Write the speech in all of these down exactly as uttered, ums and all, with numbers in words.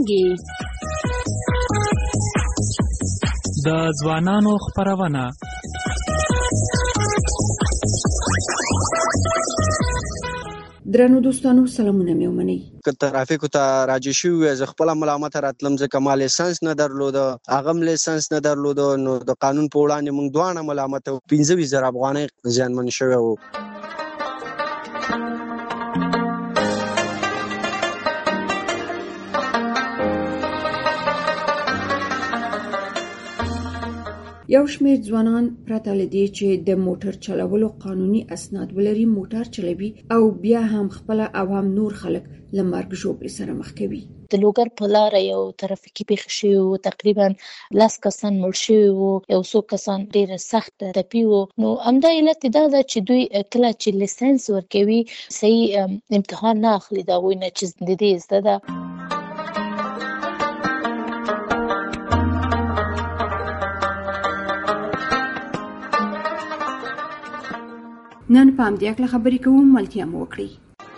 کیږي. د ځوانانو خپرونه. درنو دوستانو سلامونه مې ومنئ. که ترافیکو ته راجع شوي وای زه خپله ملامت راتلم ځکه ما لیسنس نه درلوده، هغه هم لیسنس نه درلوده، نو د قانون په وړاندې موږ دواړه ملامت وو. پنځه ویشت زره افغانۍ زیانمن شوی وو. یو شمېر ځوانان پرته له دې چې د موټر چلولو قانوني اسناد ولري موټر چلوي او بیا هم خپله او هم نور خلک له مرګ ژوبلې سره مخ کوي. د لوګر په لاره یو ترافیکي پیښه شوې وه، تقریبا لس کسان مړ شوي وو، یو څو کسان ډېر سخت ټپي وو. نو همدا علت دا ده چې دوی کله چې لیسنس ورکوي صحیح امتحان نه اخلي د هغوی نه چې د دې زده ده. نن په همدې هکله خبرې کوو، ملتیا مو وکړئ.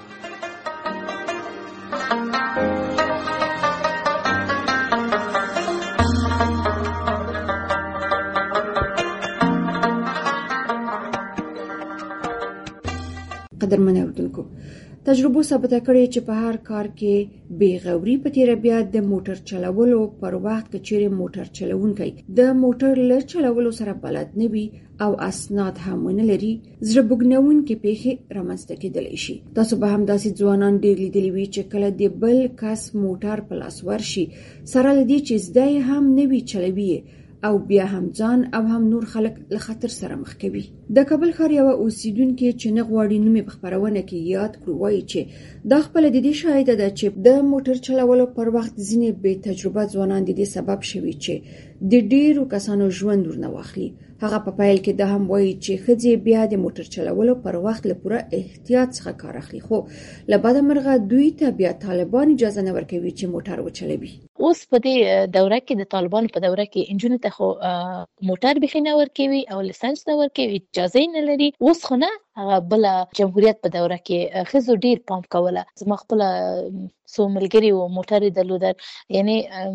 قدرمن اورېدونکو، تجربو ثابته کړې چې په هر کار کې بې غوري په تیره بیا د موټر چلولو پر وخت که چیرې موټر چلوونکی د موټر له چلولو سره بلد نه وي او اسناد هم ونه لري، زړه بوږنونکې پیښې رامنځته کېدلی شي. تاسو به هم داسې ځوانان ډېر لیدلي وي چې کله د بل کس موټر په لاس ورشي سره له دې چې زده یې هم نه وي چلوي او بیا هم ځان او هم نور خلک له خطر سره مخ کوي. د کابل ښار یوه اوسیدونکې چې نه غواړي نوم یې په خپرونه کې یاد کړو وایي چې دا خپله د دې شاهده ده چې د موټر چلولو پر وخت ځینې بې تجربه ځوانان د دې سبب شوي چې د ډېرو کسانو ژوند ورنه واخلي. هغه په پیل کې دا هم وایي چې ښځې بیا د موټر چلولو پر وخت له پوره احتیاط څخه کار اخلي، خو له بده مرغه دوی ته بیا طالبان اجازه نه ورکوي چې موټر وچلوي. اوس په دې دوره کې د طالبانو په دوره کې نجونو ته خو موټر بیخي نه ورکوي او لیسنس نه ورکوي، اجازه نه لري. اوس خو نه، هغه بله جمهوریت په دوره کې ښځو ډېر پام کوله. زما خپله څو ملګري وو موټر یې درلودل، یعنې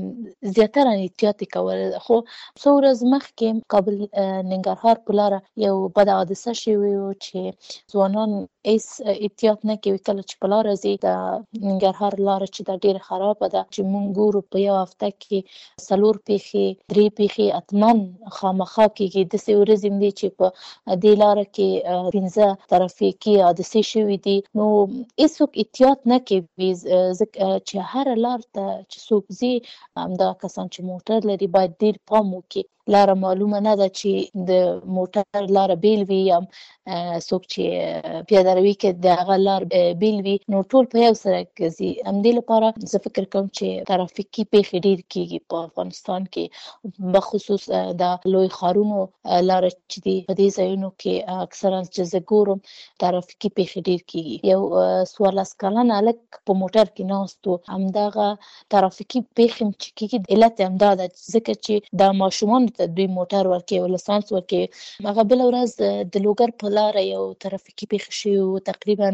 زیاتره احتیاط یې کول. خو څو ورځ مخکې کابل ننګرهار په لاره یو بد حادثه شوې وه چې ځوانان هېڅ احتیاط نه کوي. کله چې په لاره ځي د ننګرهار لاره چې دا ډېره خرابه ده چې موږ ګورو په یو هفته کې څلور پیښې درې پیښې حتما خامخا کېږي. داسې ورځې هم دي چې په دې لاره کې پنځه ترافیکي حادثې شوي دي. نو هېڅوک احتیاط نه کوي ځکه چې هره لار ته چې څوک ځي همدا کسان چې موټر لري باید ډېر پام وکړي. لاره معلومه نه ده چې د موټر لاره بیل وي یا څوک چې پیاده روي کې د هغه لار بیل وي، نو ټول په یو سره ځي. همدې لپاره زه فکر کوم چې ترافیکي پیښې ډېر کېږي په افغانستان کې، بخصوص د لوی ښارونو لاره چې دي په دې ځایونو کې اکثرا چې زه ګورم ترافیکي پیښې ډېر کېږي. یو څوارلس کلن هلک په موټر کې ناست و، همدغه ترافیکي پیښې چې کېږي علت یې همدا ده ځکه چې د ماشومانو ته دوی موټر ورکوي او لیسانس ورکوي. هغه بله ورځ د لوګر په لاره یو ترافیکي پیښه شوې وه، تقریبا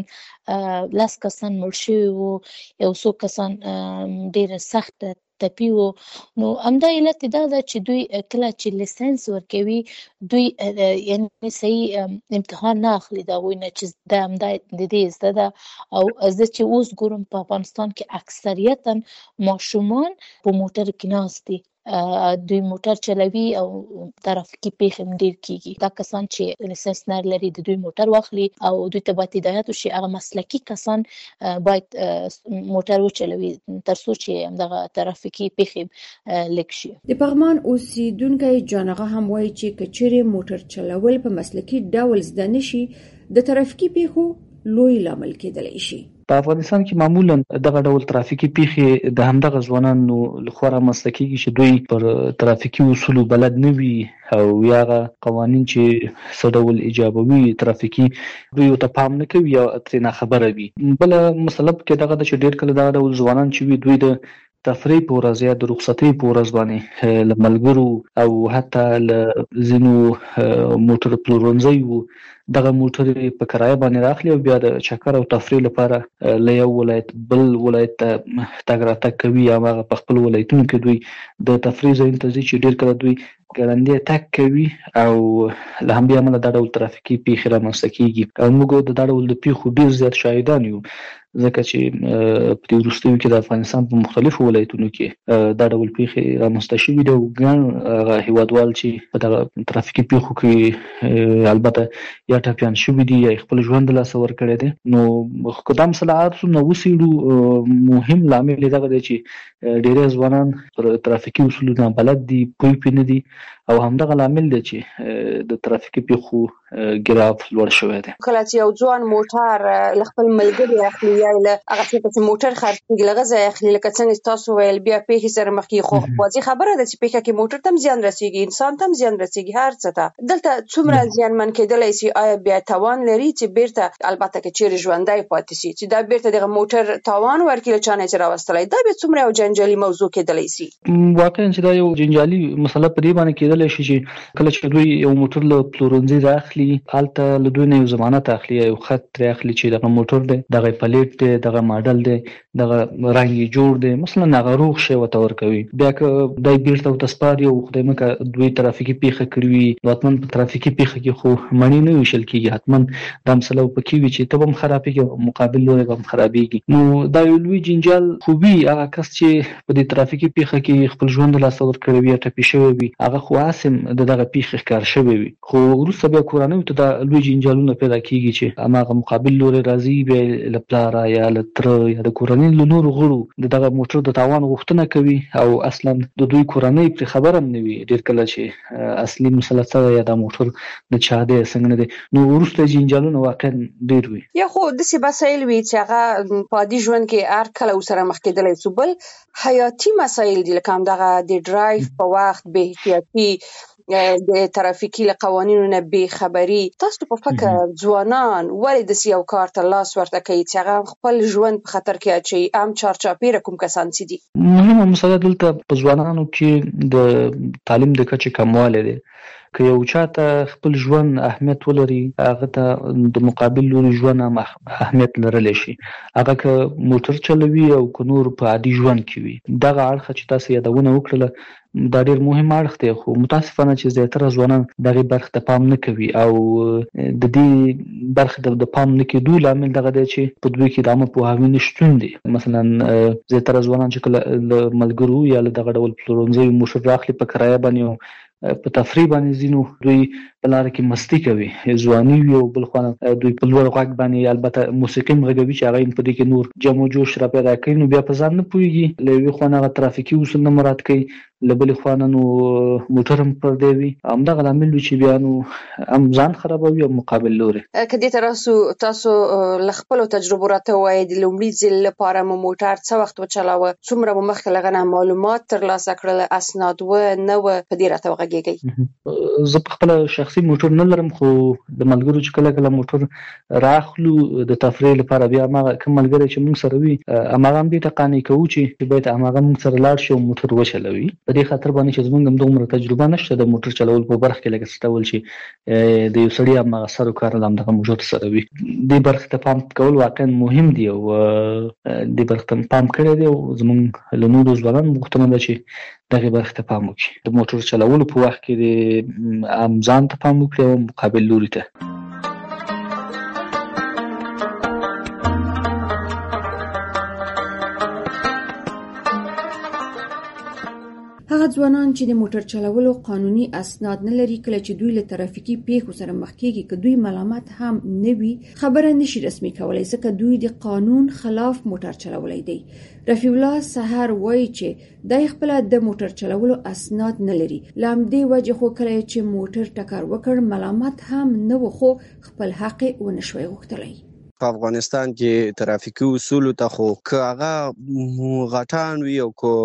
لس کسان مړ شوي وو، یو څو کسان ډېر سخت ټپي وو. نو همدا علت دا ده چې دوی کله چې لیسنس ورکوي دوی یعنې صحیح امتحان نه اخلي د هغوی نه چې دا همدا د دې زده ده. او زه چې اوس ګورم په افغانستان کې اکثریتا ماشومان په موټر کې ناست دي، دوی موټر چلوي او ترافیکي پیښې هم ډېر کېږي. دا کسان چې لیسنس نه لري د دوی موټر واخلي او دوی ته باید هدایت وشي هغه مسلکي کسان باید موټر وچلوي تر څو چې همدغه ترافیکي پیښې لږ شي. د پغمان اوسیدونکی جان آغا هم وایي چې که چیرې موټر چلول په مسلکي ډول زده نه شي د ترافیکي پیښو لوی لامل کېدلی شي. په افغانستان کې معمولا دغه ډول ترافیکي پیښې د همدغه ځوانانو لخوا رامنځته کېږي چې دوی پر ترافیکي اصولو بلد نه وي او یا هغه قوانین چې څه ډول ایجابوي ترافیکي دوی ورته پام نه کوي یا ترې ناخبره وي. بله مسله پکې دغه ده چې ډېر کله دغه ډول ځوانان چې وي دوی د تفریح په ورځ یا د رخصتۍ په ورځ باندې له ملګرو او حتی له ځینو موټر پلورنځیو دغه موټر په کرایه باندې راخلي او بیا د چکر او تفریح لپاره له یو ولایت بل ولایت ته تګ راتګ کوي یا هغه په خپل ولایتونو کې دوی د تفریح ځایونو ته ځي چې ډېر کله دوی ګړندی تګ کوي او له همدې امله دا ډول ترافیکي پیښې رامنځته کېږي او موږ د دا ډول د پیښو ډېر زیات شاهدان یو ځکه چې په دې وروستیو کې د افغانستان په مختلفو ولایتونو کې دا ډول پیښې رامنځته شوي دي او ګڼ هیوادوال چې په دغه ترافیکي پیښو کې البته یا ټپیان شوي دي یا خپل ژوند له لاسه ورکړی دی. نو که دا مسله څومره وڅېړو مهم لامل یې دغه دی چې ډېری ځوانان پر ترافیکي اصولو نابلد دي، پوه پرې نه دي او همدغه لامل دی چې د ترافیکي پیښو ګراف لوړ شوی دی. کله چې یو ځوان موټر له خپل ملګري اخلي یا له هغه څه چې موټر خرڅېږي له هغه ځایه اخلي، لکه څنګه تاسو ویل بیا پیښې سره مخ کېږي، خو واضح خبره ده چې پیښه کې موټر ته هم زیان رسېږي، انسان ته هم زیان رسېږي، هر څه ته. دلته څومره زیانمن کېدلی شي؟ آیا بیا توان لري چې بیرته البته که چیرې ژوندی پاتې شي چې دا بیرته دغه موټر توان ورکړي له چا نه چې راوستلی؟ دا بیا څومره یو جنجالي موضوع کېدلی شي؟ واقعا چې دا یو جنجالي مسله په دې باندې کېدلی شي چې کله چې دوی یو موټر له پلورنځي راخلي، هلته له دوی نه یو ضمانت اخلي، یو خط ترې اخلي چې دغه موټر دی، دغه پلیټ دی، دغه ماډل دی، دغه رنګ یې جوړ دی، مثلا هغه روغ شی ورته ورکوي. بیا که دی بیرته ورته سپاري او خدای مکړه دوی ترافیکي پیښه کړې وي، نو حتما په ترافیکي پیښه کې خو مڼې نه ویشل کېږي، حتما دا مسله پکې وي چې ته به هم خرابېږي، مقابل لوری به هم خرابېږي. نو دا یو لوی جنجال خو وي. هغه کس چې په دې ترافیکي پیښه کې خپل ژوند له لاسه ورکړی وي یا ټپي شوی وي، هغه خو هسې د دغه پیښې ښکار شوی وي، خو وروسته بیا کورنیو ته دا لوی جنجالونه پیدا کېږي چې هماغه مقابل لوری راځي، بیا له پلاره یا له تره یا د کورنۍ له نورو غړو د دغه موټر د تاوان غوښتنه کوي او اصلا د دوی کورنۍ پرې خبر هم نه وي ډېر کله چې اصلي مسله څه ده یا دا موټر د چا دی څنګه نه دی. نو وروسته جنجالونه واقعا ډېر وي. یا خو داسې مسایل وي چې هغه په عادي ژوند کې هر کله ورسره مخ کېدلی شو. بل حیاتي مسایل دي لکه همدغه د ډرایو په وخت بې احتیاطي، د ترافیکي له قوانینو نه بې خبري. تاسو په فکر ځوانان ولې داسې یو کار ته لاس ورته کوي چې هغه خپل ژوند په خطر کې اچوي؟ عام چارچاپېره کوم کسان چې دي؟ مهمه مسله دلته په ځوانانو کې د تعلیم د کچې کموالی دی. که یو چاته خپل ژوند اهمیت ولري، هغه ته د مقابل لوري ژوند هم اهمیت لرلی شي، هغه که موټر چلوي او که نور په عادي ژوند کې وي. دغه اړخه چې تاسو یادونه وکړله دا ډېر مهم اړخ دی، خو متاسفانه چې زیاتره ځوانان دغې برخې ته پام نه کوي او د دې برخې د پام نه کېدو لامل دغه دی چې په دوی کې د عامه پوهاوي نشتون دی. مثلا زیاتره ځوانان چې کله له ملګرو یا له دغه ډول پلورنځیو موټر راخلي په کرایه باندې په تفریح باندې ځینو دوی په لاره کې مستی کوي، ځواني وي او بل خوا دوی په لوړ غږ باندې البته موسیقي هم غږوي چې هغه په دې کې نور جم و جوش را پیدا کوي. نو بیا په ځان نه پوهېږي، له یوې خوا هغه ترافیکي اصول نه مراعات کوي، له بلې خوا نو موټر هم پردی وي. همدغه لامل وي چې بیا نو هم ځان خرابوي او مقابل لوري. که دې ته راسو، تاسو له خپلو تجربو راته ووایئ د لومړي ځل لپاره مو موټر څه وخت وچلاوه؟ څومره مو مخکې له هغه نه معلومات ترلاسه کړل؟ اسناد وه نه وه؟ په دې راته وغږیږئ. زه په خپله شخصي موټر نه لرم، خو د ملګرو چې کله کله موټر راخلو د تفریح لپاره، بیا هماغه کوم ملګری چې موږ سره وي هماغه هم دې ته قانع کوو چې باید هماغه موږ سره لاړ شي او موټر وچلوي. په دې خاطر باندې چې زموږ هم دومره تجربه نشته د موټر چلول په برخه کې، لکه څه ډول چې د یو سړي هماغه سر و کار همدغه موټر سره وي. دې برخې ته پام کول واقعا مهم دي او دې برخې ته پام کړی دی او زموږ له نورو ځوانانو غوښتنه ده چې دغې برخې ته پام وکړي. د موټر چلولو په وخت کې د عام ځان ته پام وکړي او مقابل لوري ته. هغه ځوانان چې د موټر چلولو قانوني اسناد نه لري، کله چې دوی له ترافیکي پیښو سره مخ کېږي، که دوی ملامت هم نه وي، خبره نشي رسمي کولی ځکه دوی د قانون خلاف موټر چلولی دی. رفیع الله سحر وایي چې دی خپله د موټر چلولو اسناد نه لري، له همدې وجې خو کله چې موټر ټکر وکړ ملامت هم نه و، خو خپل حق یې ونه شوی غوښتلی. په افغانستان کې ترافیکي اصول ته خو که هغه غټان وي او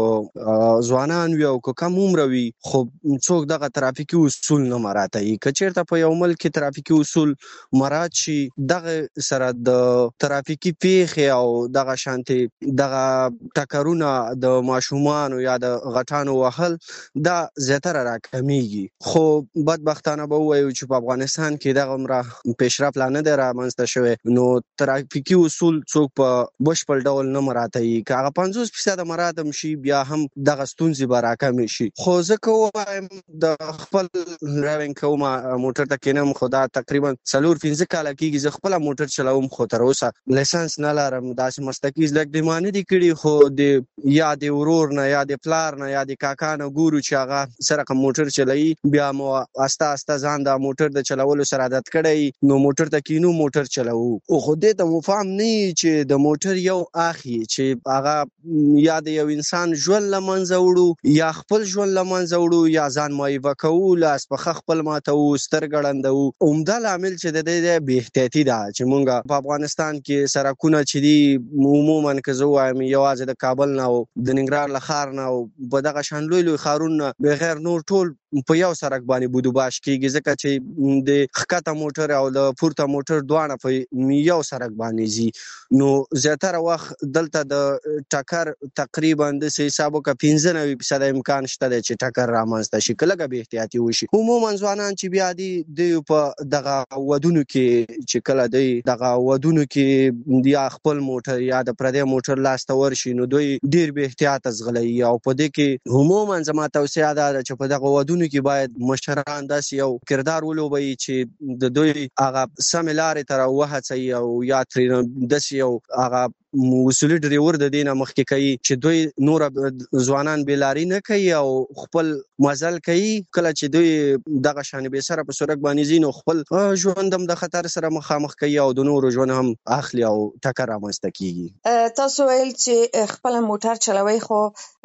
که ځوانان وي او که کم عمر وي خو څوک دغه ترافیکي اصول نه مراعاتوي. که چیرته په یو ملک کې ترافیکي اصول مراعات شي دغه سره د ترافیکي پیښې او دغه شانتي دغه ټکرونه د ماشومانو یا د غټانو وهل دا زیاتره راکمیږي. خو بدبختانه به ووایو چې په افغانستان کې دغه عمره پیشرفت لا نه دی رامنځته شوی، نو ترافیکي اصول څوک په بشپړ ډول نه مراعاتوي. که هغه پنځوس فیصده مراعات هم شي بیا هم دغه ستونزې به راکمې شي. خو زه که ووایم د خپل ډرایوینګ کوم موټر ته کینم خو دا تقریبا څلور پنځه کاله کېږي زه خپله موټر چلوم خو تر اوسه لیسنس نه لرم. داسې مستقي زده کړې ما نه دي کړي خو د یا د ورور نه یا د پلار نه یا د کاکا نه ګورو چې هغه څه رقم موټر چلوي بیا مو استه استه ځان د موټر د چلولو سره عادت کړی نو موټر ته کینو موټر چلوو. خو دې ته مو فهم نه چې د موټر یو اخی چې هغه یا د یو انسان ژوند له منځه وړو یا خپل ژوند له منځه وړو یا ځان مایوه کوو، لاس پښه خپل ماتوو، سترګې ړندوو. عمده لامل چې د دې بې احتیاطي ده چې مونږ په افغانستان کې سړکونه چې دي عموما که زه ووایم یوازې د کابل نه او د ننګرهار له ښار نه او په دغه شان لوی لوی ښارونه بغیر نور ټول په یو سړک باندې بودوباش کېږي ځکه چې د ښکته موټر او د پورته موټر دواړه په یو سړک باندې ځي. نو زیاتره وخت دلته د ټکر تقریبا داسې حساب وکړه پنځه نوي فیصده امکان شته دی چې ټکر رامنځته شي که لږه بې احتیاطي وشي. عموما ځوانان چې بیا دي دوی په دغه ودونو کې چې کله دوی دغه ودونو کې یا خپل موټر یا د پردی موټر لاس ته ورشي نو دوی ډېر بې احتیاطه ځغلوي او په دې کې عموما زما توصیه دا ده چې په دغه ودونو کې باید مشران داسې یو کردار ولوبوي چې د دوی هغه سمې لارې ته راوهڅوي او یا ترې داسې یو هغه اصولي ډریور د دې نه مخکې کوي چې دوی نور ځوانان بېلاري نه کوي او خپل مزل کوي. کله چې دوی دغه شان بې سره په سړک باندې ځي نو خپل ژوند هم د خطر سره مخامخ کوي او د نورو ژوند هم اخلي او ټکر رامنځته کېږي. تاسو ویل چې خپل موټر چلوئ خو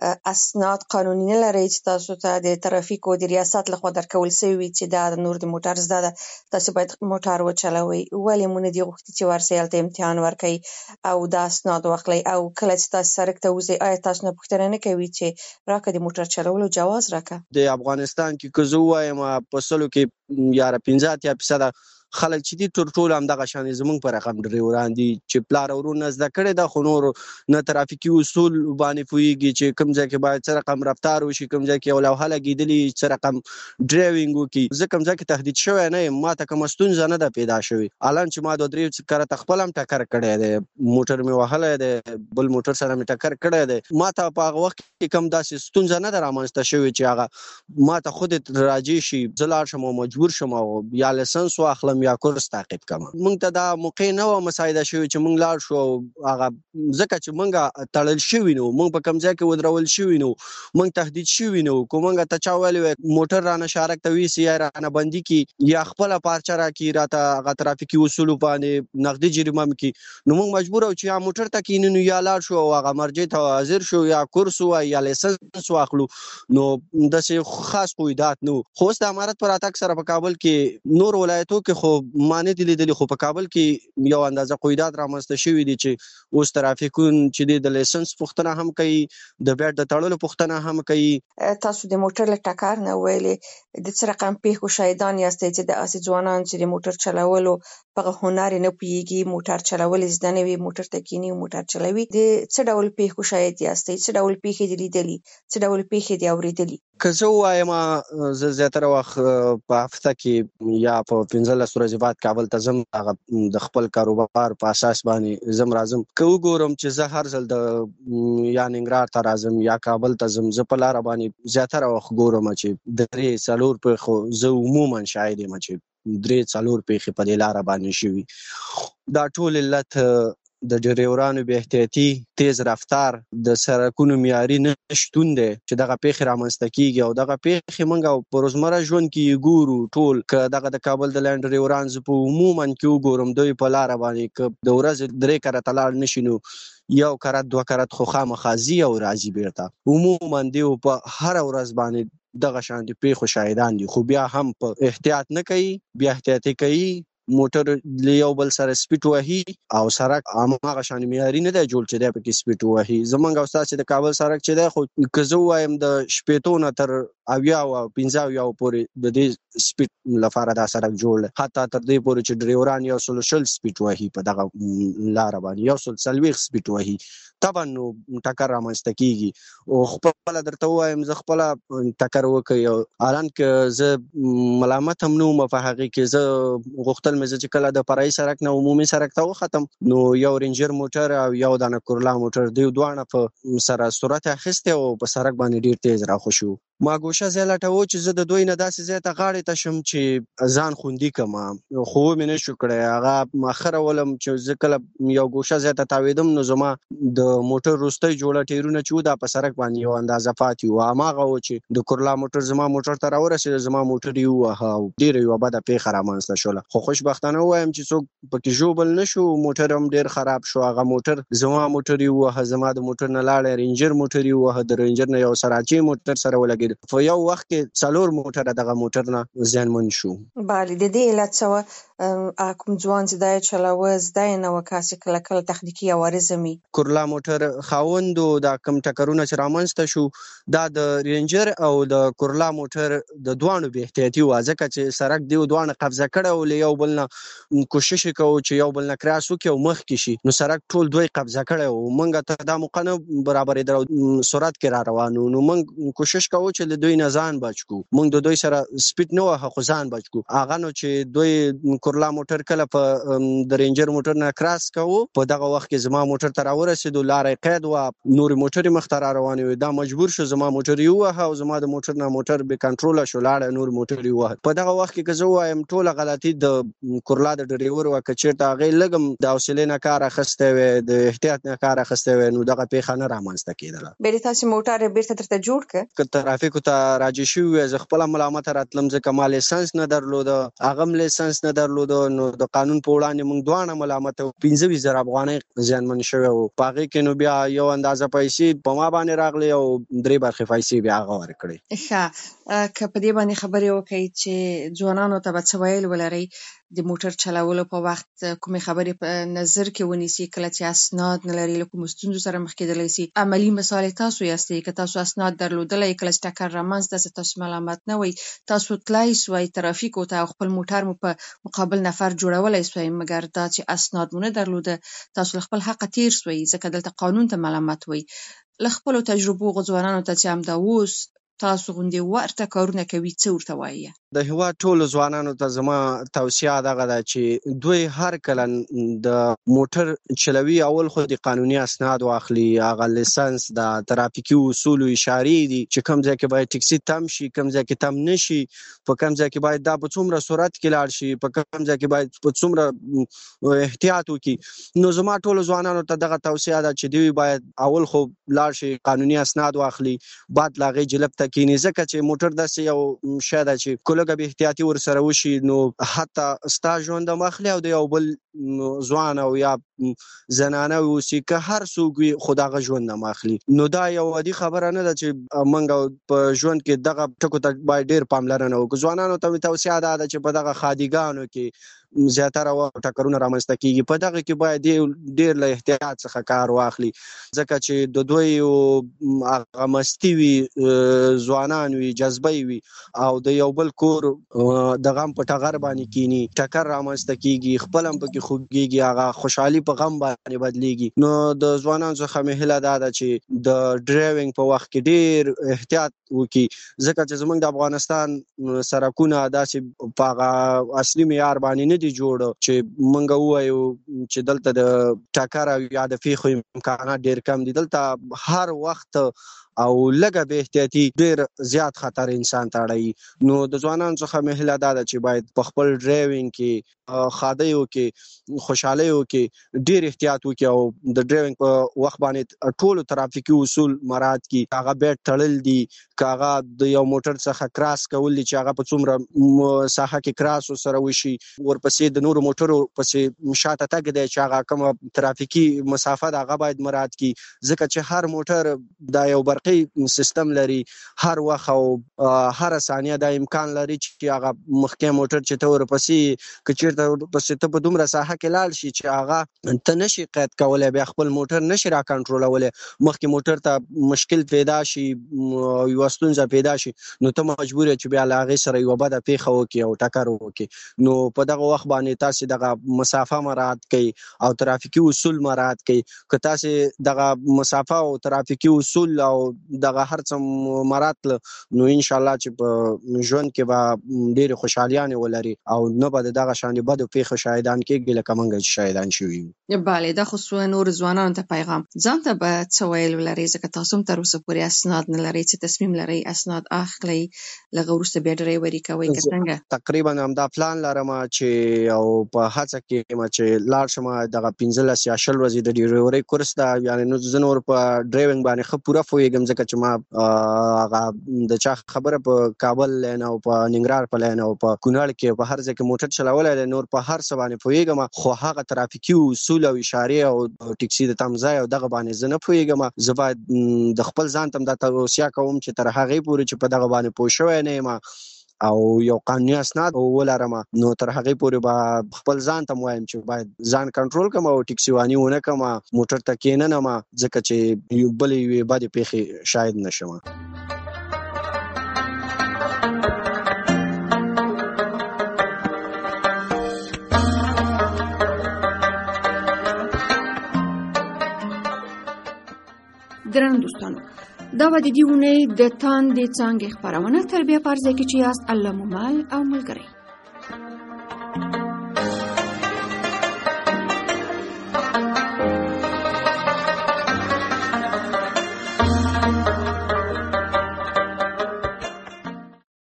اسناد قانوني نه لرئ چې تاسو ته د ترافیکو د ریاست لخوا درکول شوي وي چې دا د نور د موټر زده ده تاسو باید موټر وچلوئ. ولې مو نه دي غوښتي چې ورسئ هلته امتحان ورکړئ او دا اسناد واخلئ او کله چې تاسو سړک ته وځئ آیا تاسو نه پوښتنه نه کوي چې راکړه د موټر چلولو جواز راکړه؟ د افغانستان کې که زه ووایم په سلو کې یاره پنځه اتیا فیصده خلک چې دي تر ټولو همدغه شان زموږ په رقم ډریوران دي چې پلار او ورور نه زده کړې ده خو نور نه ترافیکي اصول باندې پوهېږي چې کوم ځای کې باید څه رقم رفتار وشي، کوم ځای کې یو لوحه لګېدلي څه رقم ډرایوینګ وکړي. زه کوم ځای کې تهدید شوی نه یم، ما ته کومه ستونزه نه ده پیدا شوې. الان چې ما دوه درې کرته خپل هم ټکر کړی دی، موټر مې وهلی دی، بل موټر سره مې ټکر کړی دی. ما ته په هغه وخت کې کوم داسې ستونزه نه ده رامنځته شوې چې هغه ما ته خود راجع شي زه لاړ شم او مجبور شم او یا لیسنس واخلم یا کورس تعقیب کړم. موږ ته دا موقع نه وه مساعده شوې چې موږ لاړ شو او هغه ځکه چې موږ تړل شوي نو، موږ په کوم ځای کې ودرول شوي نو، موږ تهدید شوي نو. که موږ ته چا ویلي وی موټر رانه شارک ته ویسي یا رانه بندي کړي یا خپله پارچه راکړي راته هغه ترافیکي اصولو باندې نغدي جریمه مې کړي نو موږ مجبور یو چې یا موټر ته کښېنو نو یا لاړ شو او هغه مرجع ته حاضر شو یا کورس ووایو یا لیسنس واخلو. نو داسې خاص قیودات نو. خو اوس د امارت په راتګ سره په کابل کې نور ولایتو کې خو ما نه دي لیدلي خو په کابل کې یو اندازه قیودات رامنځته شوي دي چې اوس ترافیکون چې دی د لیسنس پوښتنه هم کوي، د بیټ د تړلو پوښتنه هم کوي. تاسو د موټر له ټکر نه ویلې د څه رقم پیښو شاهدان یاستئ چې د اسې ځوانان چې د موټر چلولو په هنر نه پوهېږي، موټر چلول یې زده نه وي، موټر ته کښېني موټر چلوي، د څه ډول پیښو شاهد یاستئ؟ څه ډول پیښې دي لیدلي؟ څه ډول پیښې دي اورېدلي؟ که زه ووایم زه زیاتره وخت په هفته کې یا په پنځلس ورځې بعد کابل ته ځم، هغه د خپل کاروبار په اساس باندې ځم راځم. که وګورم چې زه هر ځل د یا ننګرهار ته راځم یا کابل ته ځم، زه په لاره باندې زیاتره وخت ګورم چې درې څلور پیښو زه عموما شاهد یم چې درې څلور پیښې په دې لاره باندې شوي. دا ټول علت د ډریورانو بې احتیاطي، تیز رفتار، د سړکونو معیاري نه شتون دی چې دغه پیښې رامنځته کېږي. او دغه پیښې موږ په روزمره ژوند کې ګورو ټول. که دغه د کابل د لاین ډریوران زه په عموما کې وګورم دوی په لاره باندې که د ورځې درې کرته لاړ نه شي نو یو کرت دوه کرت خو خامخا ځي او راځي بیرته. عموما دوی په هره ورځ باندې دغه شانتي پیښو شاهدان دي خو بیا هم په احتیاط نه کوي، بیا احتیاطي کوي، موټر له یو بل سره سپیډ وهي او سړک هغه شان معیاري نه دی جوړ چې دی پکې سپیډ وهي. زمونږ او ستاسو د کابل سړک چې دی خو که زه وایم د شپېتو نه تر اویا او پنځه اویا پورې د دې سپیډ لپاره دا سړک جوړ دی، حتی تر دې پورې چې ډریوران یو سل شل سپیډ وهي په دغه لاره باندې، یو سل څلوېښت سپیډ وهي. طبعا نو ټکر رامنځته کیږي او خپل درته وایم زه خپل ټکر وکړ او الان که زه ملامت هم نه وم په هغه کې، زه غوښتل مې چې کله د فرعي سړک نه عمومي سړک ته وختم نو یو رینجر موټر او یو دانه کورلا موټر دوی دواړه په سره سرعت اخیسته او په سړک باندې ډیر تیز راخوشو. ما ګوشه زه لټوم چې زه د دوی نه داسې ځای ته غاړې ته شم چې ځان خوندي کما، خو مې نشو کړی. هغه مخره ولم چې زه کله یو ګوشه ځای ته تاویدم نو زما د موټر وروستی جوړه ټیرونه چې دا په سړک باندې یو اندازه پاتې وو، هماغه و چې د کورلا موټر زما موټر ته راورسېد، زما موټر یې وواهه او ډېره یوه بده پیښه رامنځته شوله. خو خوشبختانه ووایم چې څوک پکې ژوبل نه شو، موټر هم ډېر خراب شو. هغه موټر زما موټر یې وواهه، زما د موټر نه لاړی رینجر موټر یې وواهه، د رینجر نه یو سراچی موټر سره ولګېد. په یو وخت کې څلور موټر دغه موټر نه زیانمن شو. بله، د دې علت څه وه کوم ځوان چې دا یې چلاوه زده یې نه وه، کاسې کله کله تخنیکي عوارض هم وي. کورلا موټر خاوندو دا کوم ټکرونه چې رامنځته شو دا د رینجر او د کورلا موټر د دواړو بې احتیاطي وه، ځکه چې سړک دوی دواړه قبضه کړی و، له یو بل نه کوشش یې کوو چې یو بل نه کراس وکړي او مخکې شي، نو سړک ټول دوی قبضه کړی و. موږ ته دا موقع نه برابرېدله او سرعت کې را روان وو، نو موږ کوشش کوو چې له دوی نه ځان بچ کو. موږ د دوی سره سپیډ نه وهه خو ځان بچ کو. هغه نو چې دوی کورلا موټر کله په د رینجر موټر نه کراس کوو، په دغه وخت کې زما موټر ته راورسېدو، لاره یې قید وه، نورې موټرې مخته را روانې وې. دا مجبور شو زما موټر یې ووهه او زما د موټر نه موټر بې کنټروله شو، لاړه نور موټر یې ووهه. په دغه وخت کې که زه ووایم ټوله غلطي د کورلا د ډریور وه، که چېرته هغې لږ هم د حوصلې نه کار اخیستی وی، د احتیاط نه کار اخیستی وی، نو دغه پیښه نه رامنځته کېدله. بیا د تاسې موټر یې بېرته درته جوړ کړ؟ که ترافیکو ته راجع شوي وی زه خپله ملامته راتلم، ځکه ما لیسنس نه درلوده، هغه هم لیسنس نه درلوده، نو د قانون په وړاندې موږ دواړه ملامته وو. پنځه ویشت زره افغانۍ زیانمن شوی وو. په هغې کې نو بیا یو اندازه پیسې په ما باندې راغلې او درې برخې پیسې بیا هغه ورکړې. ښه، که په دې باندې خبرې وکړئ چې ځوانانو ته به څه ویل ولرئ د موټر چلولو په وخت کومې خبرې په نظر کې ونیسي کله چې اسناد نه لري، له کومو ستونزو سره مخ کېدلی سي. عملي مثال یې تاسو یاستئ، که تاسو اسناد درلودلی کله چې ټکر رامنځته سي تاسو ملامت نه وئ، تاسو تلای سوئ ترافیکو ته او خپل موټر مو په مقابل نفر جوړولی سوئ، مګر دا چې اسناد مو نه درلوده تاسو له خپل حقه تیر سوئ، ځکه دلته قانون ته ملامت وئ. له خپلو تجربو هغو ځوانانو ته چې همدا اوس تاسو غوندې ورته کارونه کوي څه ورته وایي؟ د هېواد ټولو ځوانانو ته زما توصیه دغه ده چې دوی هر کله د موټر چلوي اول خو د قانوني اسناد واخلي، هغه لیسنس د ترافیکي اصولو اشارې دي چې کوم ځای کې باید ټکسي تم شي، کوم ځای کې تم نشي، په کوم ځای کې باید دا په څومره سرعت کې لاړ شي، په کوم ځای کې باید په څومره احتیاط وکړي. نو زما ټولو ځوانانو ته دغه توصیه ده چې دوی باید اول خو لاړ شي قانوني اسناد واخلي، بعد له هغې جلب ته کښېني، ځکه چې موټر داسې یو شی ده چې لږه بې احتیاطي ورسره وشي نو حتی ستا ژوند هم اخلي او د یو بل ځوان او یا زنانه اوسي که هر څوک وي خو د هغه ژوند هم اخلي. نو دا یو عادي خبره نه ده چې موږ په ژوند کې دغه ټکو ته باید ډېر پاملرنه وکړو. ځوانانو ته مې توصیه دا ده چې په دغه خادیګانو کې زیاتره وخت ټکرونه رامنځته کېږي، په دغه کې باید ډېر له احتیاط څخه کار واخلي، ځکه چې د دوی هغه مستي وي، ځوانان وي، جذبه وي او د یو بل کور د غم په ټغر باندې کینی، ټکر رامنځته کیږي، خپل هم پکې خوږیږي، هغه خوشحالي په غم باندې بدلیږي. نو د ځوانانو څخه مې هیله دا ده چې د ډرایوینګ په وخت کې ډېر احتیاط وکړي، ځکه چې زموږ د افغانستان سړکونه داسې په هغه اصلي معیار باندې نه دي جوړ چې موږ ووایو چې دلته د ټکر او یا د پیښو امکانات ډېر کم دي. دلته هر وخت او لږه بې احتیاطي ډېر زیات خطر انسان ته اړوي. نو د ځوانانو څخه مې هیله دا ده چې باید په خپل ډرایوینګ کې ښادیو کې خوشحالیو کې ډېر احتیاط وکړي او د ډرایوینګ په وخت باندې ټولو ترافیکي اصول مراعات کړي، که هغه بیټ تړل دي، که هغه د یو موټر څخه کراس کول دي چې هغه په څومره ساحه کې کراس ورسره وشي، ورپسې د نورو موټرو پسې شاته تګ دی چې هغه کومه ترافیکي مسافه ده هغه باید مراعات کړي، ځکه چې هر موټر دا یو برخه برقي سیستم لري هر وخت او هر ثانیه دا امکان لري چې هغه مخکې موټر چې ته ورپسې که چېرته ورپسې ته په دومره ساحه کې لاړ شي چې هغه ته نشي قید کولی بیا خپل موټر نشي را کنټرولولی مخکې موټر ته مشکل پیدا شي یوه ستونزه پیدا شي نو ته مجبور یې چې بیا له هغې سره یوه بده پیښه وکړي او ټکر وکړي نو په دغه وخت باندې تاسې دغه مسافه مراعات کوئ او ترافیکي اصول مراعات کوئ که تاسې دغه مسافه او ترافیکي اصول او دغه هر څه مراعات نو انشاءالله چې په ژوند کې به ډېرې خوشحالیانې ولري او نه به د دغه شانې بدو پیښو شاهدان کېږي لکه موږ چې شاهدان شوي یو. بله دا خو سوه نور ځوانانو ته پیغام ځان ته به څه ویل ولرئ ځکه تاسو هم تر اوسه پورې اسناد نه لرئ څه تصمیم لرئ اسناد اخلئ لږه وروسته بیا ډرایوري کوئ که څنګه؟ تقریبا همدا پلان لرم چې او په هڅه کې یم چې لاړ شم دغه پنځلس یا شل ورځې د ډرایورۍ کورس ده یعنې نو زه نور په ډرایوینګ باندې ښه پوره پوهېږم ځکه چې ما هغه د چا خبره په کابل لین او په ننګرهار په لین او په کونړ کې په هر ځای کې موټر چلولی دی نور په هر څه باندې پوهېږم خو هغه ترافیکي اصول او اشارې او ټکسي د تم ځای او دغه باندې زه نه پوهېږم زه باید د خپل ځان ته هم دا توصیه کوم چې تر هغې پورې چې په دغه باندې پوه شوی نه یم او یو قانوني اسناد ولرم نو تر هغې پورې به خپل ځان ته وایم چې باید ځان کنټرول کړم او ټکسي واني ونه کړم موټر ته کښېننم ځکه چې بلې یوې بدې پیښې شاید نه شم. درنو دوستانو دا و د دې اونۍ د تاندې څانګې خپرونه تر بیا په هر ځای کې چې یاست الله مو مل او ملګری.